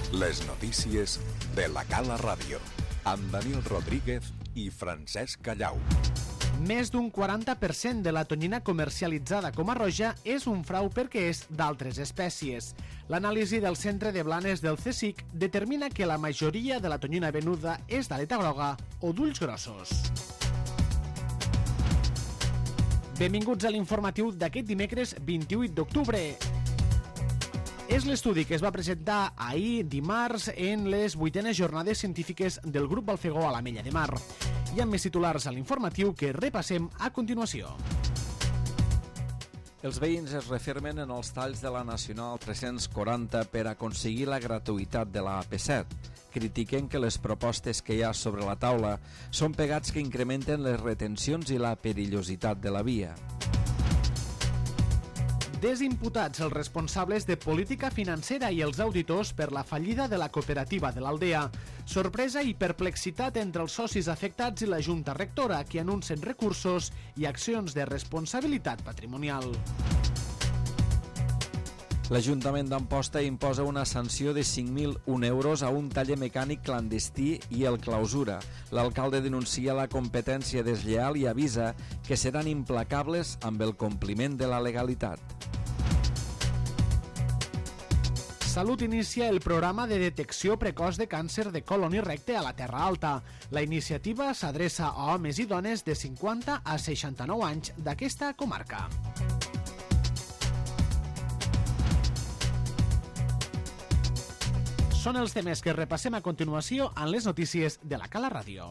Les notícies de la Cala Ràdio, amb Daniel Rodríguez i Francesc Callau. Més d'un 40% de la tonyina comercialitzada com a roja és un frau perquè és d'altres espècies. L'anàlisi del Centre de Blanes del CSIC determina que la majoria de la tonyina venuda és d'aleta groga o d'ulls grossos. Benvinguts a l'informatiu d'aquest dimecres 28 d'octubre. És l'estudi que es va presentar ahir, dimarts, en les 8enes jornades científiques del grup Balfegó a l'Ametlla de Mar. Hi ha més titulars a l'informatiu que repassem a continuació. Els veïns es refermen en els talls de la Nacional 340 per aconseguir la gratuïtat de la AP7. Critiquen que les propostes que hi ha sobre la taula són pegats que incrementen les retencions i la perillositat de la via. Desimputats els responsables de política financera i els auditors per la fallida de la cooperativa de l'Aldea. Sorpresa i perplexitat entre els socis afectats i la Junta Rectora, que anuncien recursos i accions de responsabilitat patrimonial. L'Ajuntament d'Amposta imposa una sanció de 5.001 euros a un taller mecànic clandestí i el clausura. L'alcalde denuncia la competència deslleal i avisa que seran implacables amb el compliment de la legalitat. Salut inicia el programa de detecció precoç de càncer de colon i recte a la Terra Alta. La iniciativa s'adreça a homes i dones de 50 a 69 anys d'aquesta comarca. Són els temes que repassem a continuació en les notícies de la Cala Ràdio.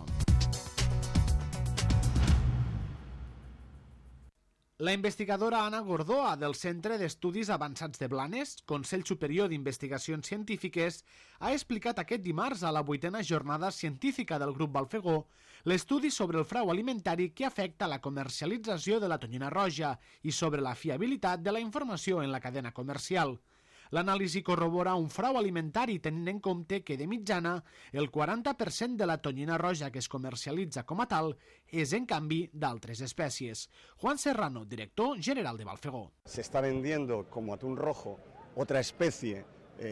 La investigadora Anna Gordoa del Centre d'Estudis Avançats de Blanes, Consell Superior d'Investigacions Científiques, ha explicat aquest dimarts a la 8ena jornada científica del grup Balfegó l'estudi sobre el frau alimentari que afecta la comercialització de la tonyina roja i sobre la fiabilitat de la informació en la cadena comercial. L'anàlisi corrobora un frau alimentari tenint en compte que, de mitjana, el 40% de la tonyina roja que es comercialitza com a tal és, en canvi, d'altres espècies. Juan Serrano, director general de Balfegó. Se está vendiendo como atún rojo otra especie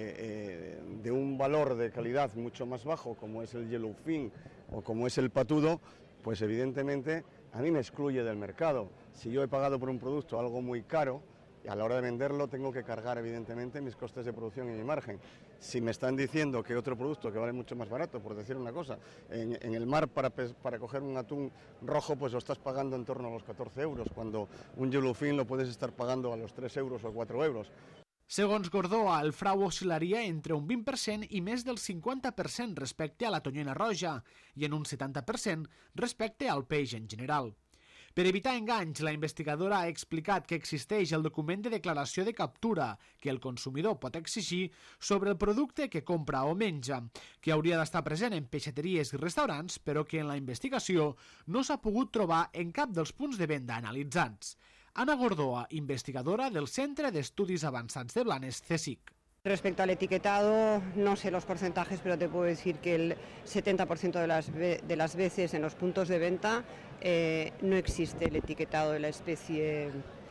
de un valor de calidad mucho más bajo, como es el yellowfin o como es el patudo, pues evidentemente a mí me excluye del mercado. Si yo he pagado por un producto algo muy caro, y a la hora de venderlo tengo que cargar evidentemente mis costes de producción y mi margen. Si me están diciendo que otro producto que vale mucho más barato, por decir una cosa, en el mar para coger un atún rojo pues lo estás pagando en torno a los 14 euros, cuando un yellowfin lo puedes estar pagando a los 3 euros o 4 euros. Segons Gordoa, el frau oscil·laria entre un 20% i més del 50% respecte a la tonyina roja i en un 70% respecte al peix en general. Per evitar enganys, la investigadora ha explicat que existeix el document de declaració de captura que el consumidor pot exigir sobre el producte que compra o menja, que hauria d'estar present en peixateries i restaurants, però que en la investigació no s'ha pogut trobar en cap dels punts de venda analitzats. Anna Gordoa, investigadora del Centre d'Estudis Avançats de Blanes, CSIC. Respecto al etiquetado, no sé los porcentajes, pero te puedo decir que el 70% de las veces en los puntos de venta no existe el etiquetado de la especie,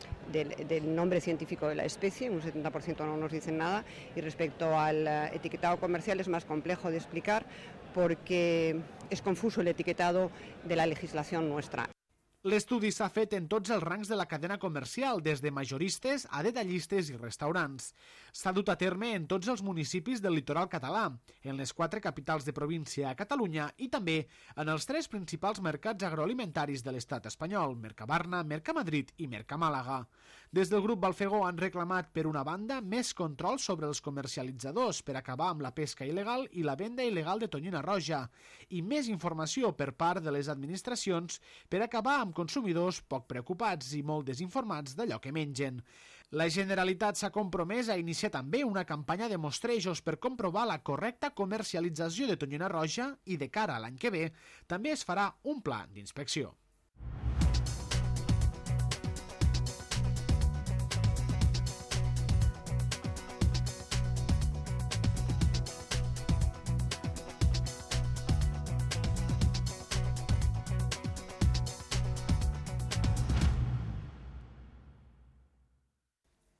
del nombre científico de la especie, un 70% no nos dicen nada, y respecto al etiquetado comercial es más complejo de explicar porque es confuso el etiquetado de la legislación nuestra. L'estudi s'ha fet en tots els rangs de la cadena comercial, des de majoristes a detallistes i restaurants. S'ha dut a terme en tots els municipis del litoral català, en les 4 capitals de província a Catalunya i també en els 3 principals mercats agroalimentaris de l'estat espanyol, Mercabarna, Mercamadrid i Mercamàlaga. Des del grup Balfegó han reclamat, per una banda, més control sobre els comercialitzadors per acabar amb la pesca il·legal i la venda il·legal de tonyina roja i més informació per part de les administracions per acabar amb consumidors poc preocupats i molt desinformats d'allò que mengen. La Generalitat s'ha compromès a iniciar també una campanya de mostrejos per comprovar la correcta comercialització de tonyina roja i de cara a l'any que ve també es farà un pla d'inspecció.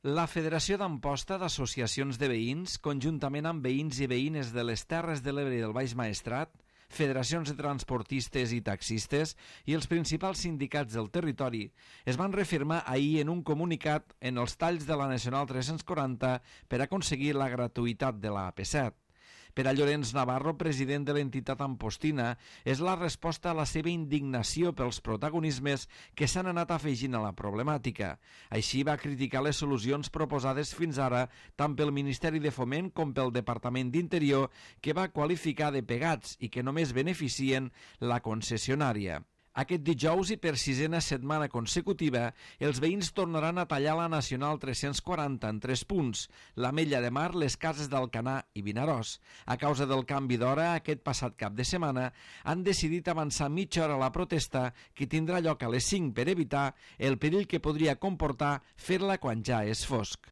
La Federació d'Amposta d'Associacions de Veïns, conjuntament amb veïns i veïnes de les Terres de l'Ebre i del Baix Maestrat, federacions de transportistes i taxistes i els principals sindicats del territori es van reafirmar ahir en un comunicat en els talls de la Nacional 340 per aconseguir la gratuïtat de la AP7. Per a Llorenç Navarro, president de l'entitat ampostina, és la resposta a la seva indignació pels protagonismes que s'han anat afegint a la problemàtica. Així va criticar les solucions proposades fins ara tant pel Ministeri de Foment com pel Departament d'Interior, que va qualificar de pegats i que només beneficien la concessionària. Aquest dijous i per sisena setmana consecutiva, els veïns tornaran a tallar la Nacional 340 en 3 punts, l'Ametlla de Mar, les Cases d'Alcanar i Vinaròs. A causa del canvi d'hora, aquest passat cap de setmana, han decidit avançar mitja hora la protesta, que tindrà lloc a les 5 per evitar el perill que podria comportar fer-la quan ja és fosc.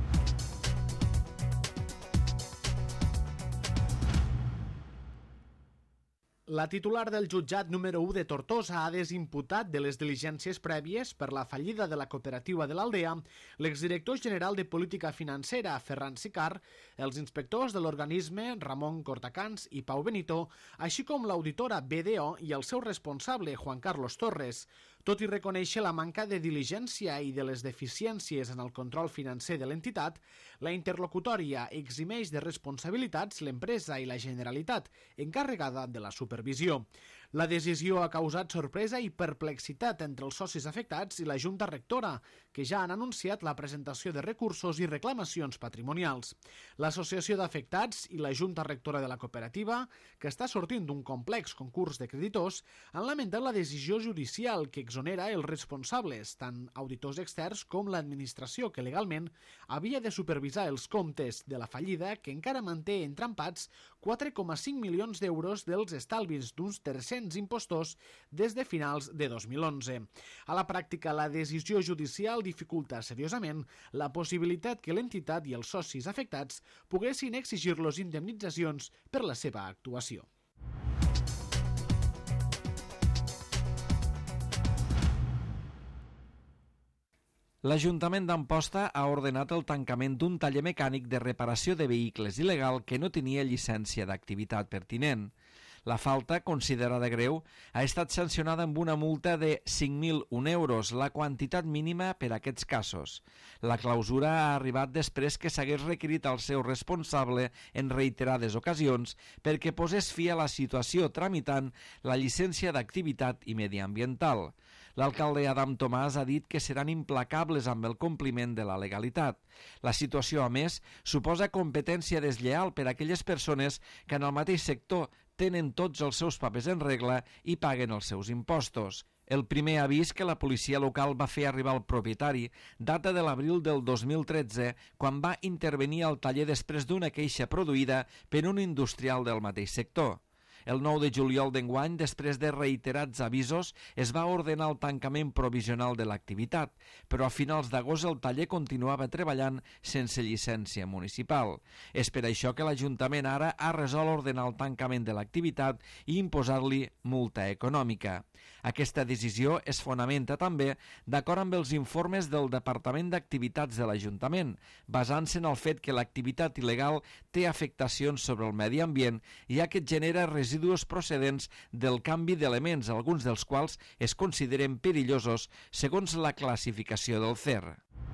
La titular del jutjat número 1 de Tortosa ha desimputat de les diligències prèvies per la fallida de la cooperativa de l'Aldea l'exdirector general de Política Financera, Ferran Sicart, els inspectors de l'organisme, Ramon Cortacans i Pau Benito, així com l'auditora BDO i el seu responsable, Juan Carlos Torres. Tot i reconèixer la manca de diligència i de les deficiències en el control financer de l'entitat, la interlocutòria eximeix de responsabilitats l'empresa i la Generalitat, encarregada de la supervisió. La decisió ha causat sorpresa i perplexitat entre els socis afectats i la Junta Rectora, que ja han anunciat la presentació de recursos i reclamacions patrimonials. L'Associació d'Afectats i la Junta Rectora de la cooperativa, que està sortint d'un complex concurs de creditors, han lamentat la decisió judicial que exonera els responsables, tant auditors externs com l'administració, que legalment havia de supervisar els comptes de la fallida, que encara manté entrampats 4,5 milions d'euros dels estalvis d'uns 300 impostors des de finals de 2011. A la pràctica, la decisió judicial dificulta seriosament la possibilitat que l'entitat i els socis afectats poguessin exigir-los indemnitzacions per la seva actuació. L'Ajuntament d'Amposta ha ordenat el tancament d'un taller mecànic de reparació de vehicles il·legal que no tenia llicència d'activitat pertinent. La falta, considerada greu, ha estat sancionada amb una multa de 5.001 euros, la quantitat mínima per a aquests casos. La clausura ha arribat després que s'hagués requerit al seu responsable en reiterades ocasions perquè posés fi a la situació tramitant la llicència d'activitat i mediambiental. L'alcalde Adam Tomàs ha dit que seran implacables amb el compliment de la legalitat. La situació, a més, suposa competència deslleial per a aquelles persones que en el mateix sector tenen tots els seus papers en regla i paguen els seus impostos. El primer avís que la policia local va fer arribar al propietari data de l'abril del 2013, quan va intervenir al taller després d'una queixa produïda per un industrial del mateix sector. El 9 de juliol d'enguany, després de reiterats avisos, es va ordenar el tancament provisional de l'activitat, però a finals d'agost el taller continuava treballant sense llicència municipal. És per això que l'Ajuntament ara ha resolt ordenar el tancament de l'activitat i imposar-li multa econòmica. Aquesta decisió es fonamenta també d'acord amb els informes del Departament d'Activitats de l'Ajuntament, basant-se en el fet que l'activitat il·legal té afectacions sobre el medi ambient, ja que genera residus procedents del canvi d'elements, alguns dels quals es consideren perillosos segons la classificació del CER.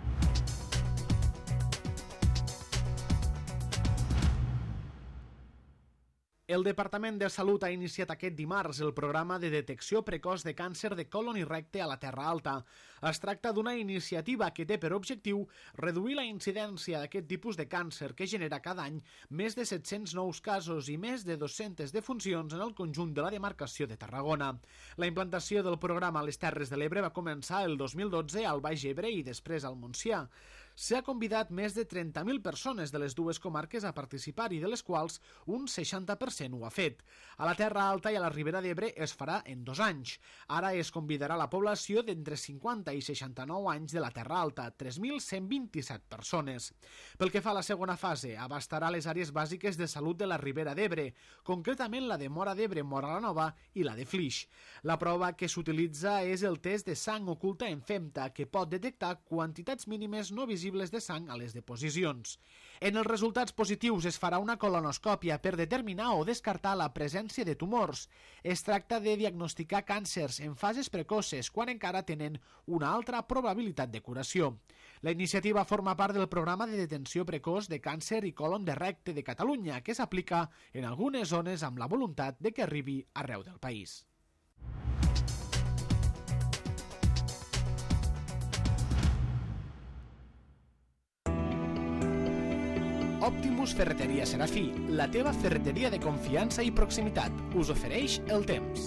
El Departament de Salut ha iniciat aquest dimarts el programa de detecció precoç de càncer de colon i recte a la Terra Alta. Es tracta d'una iniciativa que té per objectiu reduir la incidència d'aquest tipus de càncer que genera cada any més de 700 nous casos i més de 200 defuncions en el conjunt de la demarcació de Tarragona. La implantació del programa a les Terres de l'Ebre va començar el 2012 al Baix Ebre i després al Montsià. S'ha convidat més de 30.000 persones de les dues comarques a participar i de les quals un 60% ho ha fet. A la Terra Alta i a la Ribera d'Ebre es farà en 2 anys. Ara es convidarà la població d'entre 50 i 69 anys de la Terra Alta, 3.127 persones. Pel que fa a la segona fase, abastarà les àrees bàsiques de salut de la Ribera d'Ebre, concretament la de Móra d'Ebre, Móra la Nova i la de Flix. La prova que s'utilitza és el test de sang oculta en femta, que pot detectar quantitats mínimes no visibles possibles de sang a les deposicions. En els resultats positius es farà una colonoscòpia per determinar o descartar la presència de tumors. Es tracta de diagnosticar càncers en fases precoces quan encara tenen una altra probabilitat de curació. La iniciativa forma part del programa de detenció precoç de càncer i còlon de recte de Catalunya, que s'aplica en algunes zones amb la voluntat de que arribi arreu del país. Optimus Ferreteria Serafí, la teva ferreteria de confiança i proximitat, us ofereix el temps.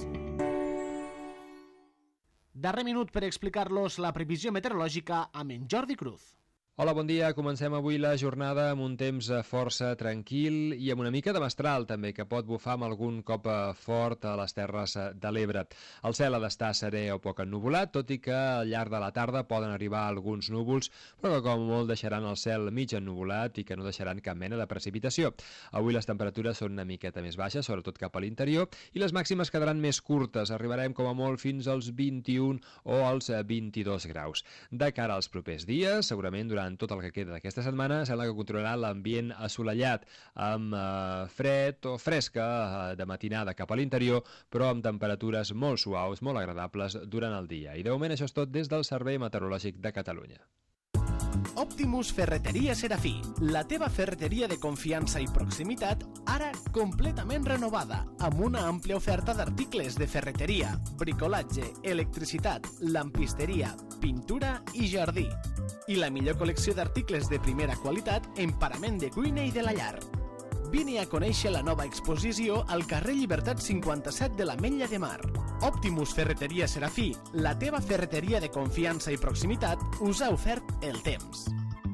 Darrer minut per explicar-los la previsió meteorològica amb en Jordi Cruz. Hola, bon dia. Comencem avui la jornada amb un temps força tranquil i amb una mica de mestral, també, que pot bufar amb algun cop fort a les Terres de l'Ebre. El cel ha d'estar serè o poc ennuvolat, tot i que al llarg de la tarda poden arribar alguns núvols, però que com molt deixaran el cel mig ennuvolat i que no deixaran cap mena de precipitació. Avui les temperatures són una miqueta més baixes, sobretot cap a l'interior, i les màximes quedaran més curtes. Arribarem com a molt fins als 21 o als 22 graus. De cara als propers dies, segurament durant tot el que queda d'aquesta setmana, sembla que continuarà l'ambient assolellat, amb fred o fresca de matinada cap a l'interior, però amb temperatures molt suaus, molt agradables durant el dia. I de moment això és tot des del Servei Meteorològic de Catalunya. Optimus Ferreteria Serafí, la teva ferreteria de confiança i proximitat, ara completament renovada, amb una àmplia oferta d'articles de ferreteria, bricolatge, electricitat, lampisteria, pintura i jardí. I la millor col·lecció d'articles de primera qualitat en parament de cuina i de la llar. Vine a conèixer la nova exposició al carrer Llibertat 57 de l'Ametlla de Mar. Optimus Ferreteria Serafí, la teva ferreteria de confiança i proximitat, us ha ofert el temps.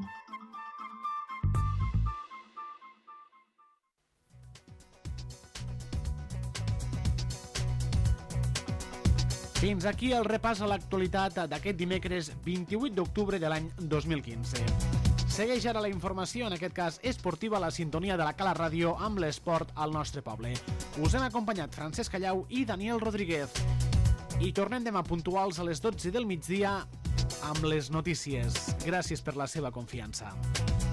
Fins aquí el repàs a l'actualitat d'aquest dimecres 28 d'octubre de l'any 2015. Segueix ara la informació, en aquest cas esportiva, a la sintonia de la Cala Ràdio amb l'esport al nostre poble. Us han acompanyat Francesc Callau i Daniel Rodríguez. I tornem demà puntuals a les 12 del migdia amb les notícies. Gràcies per la seva confiança.